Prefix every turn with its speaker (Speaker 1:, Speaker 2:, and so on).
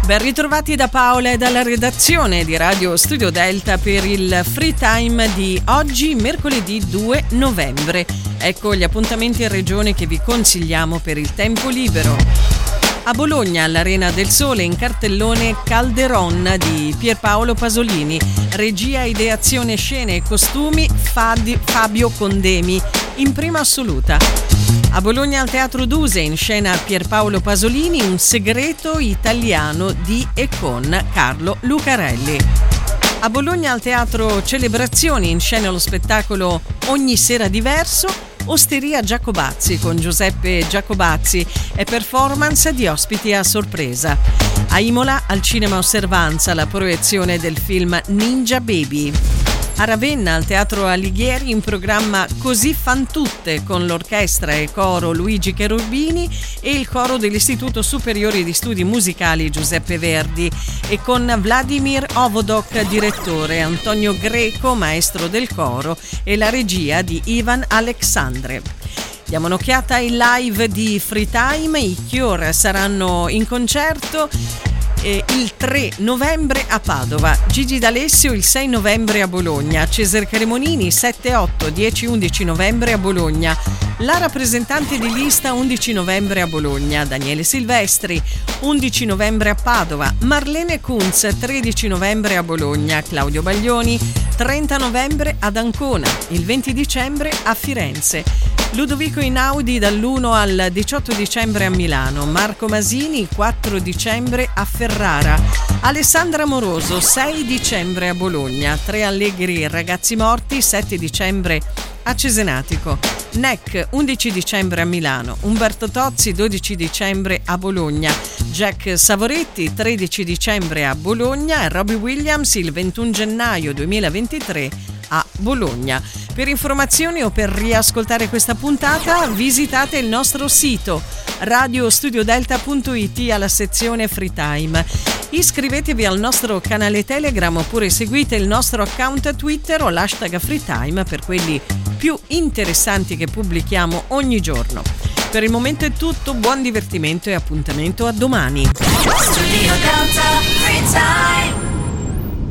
Speaker 1: Ben ritrovati da Paola e dalla redazione di Radio Studio Delta per il Free Time di oggi, mercoledì 2 novembre. Ecco gli appuntamenti in regione che vi consigliamo per il tempo libero. A Bologna, all'Arena del Sole, in cartellone Calderon di Pierpaolo Pasolini. Regia, ideazione, scene e costumi Fabio Condemi, in prima assoluta. A Bologna al Teatro Duse, in scena Pierpaolo Pasolini, Un segreto italiano di e con Carlo Lucarelli. A Bologna al Teatro Celebrazioni, in scena lo spettacolo Ogni sera diverso, Osteria Giacobazzi con Giuseppe Giacobazzi e performance di ospiti a sorpresa. A Imola al Cinema Osservanza la proiezione del film Ninja Baby. A Ravenna al Teatro Alighieri in programma Così fan tutte con l'orchestra e coro Luigi Cherubini e il coro dell'Istituto Superiore di Studi Musicali Giuseppe Verdi e con Vladimir Ovodok direttore, Antonio Greco maestro del coro e la regia di Ivan Alexandre. Diamo un'occhiata ai live di Free Time. I Cure saranno in concerto il 3 novembre a Padova, Gigi D'Alessio il 6 novembre a Bologna, Cesare Cremonini 7, 8, 10, 11 novembre a Bologna, la rappresentante di lista 11 novembre a Bologna, Daniele Silvestri 11 novembre a Padova, Marlene Kunz 13 novembre a Bologna, Claudio Baglioni 30 novembre ad Ancona, il 20 dicembre a Firenze, Ludovico Einaudi dall'1 al 18 dicembre a Milano, Marco Masini 4 dicembre a Ferrara, Alessandra Moroso 6 dicembre a Bologna, Tre Allegri Ragazzi Morti 7 dicembre a Cesenatico, NEC 11 dicembre a Milano, Umberto Tozzi 12 dicembre a Bologna, Jack Savoretti 13 dicembre a Bologna e Robbie Williams il 21 gennaio 2023 a Bologna. Per informazioni o per riascoltare questa puntata visitate il nostro sito radiostudiodelta.it alla sezione Free Time. Iscrivetevi al nostro canale Telegram oppure seguite il nostro account Twitter o l'hashtag Free Time per quelli più interessanti che pubblichiamo ogni giorno. Per il momento è tutto, buon divertimento e appuntamento a domani. Studio Delta Free Time.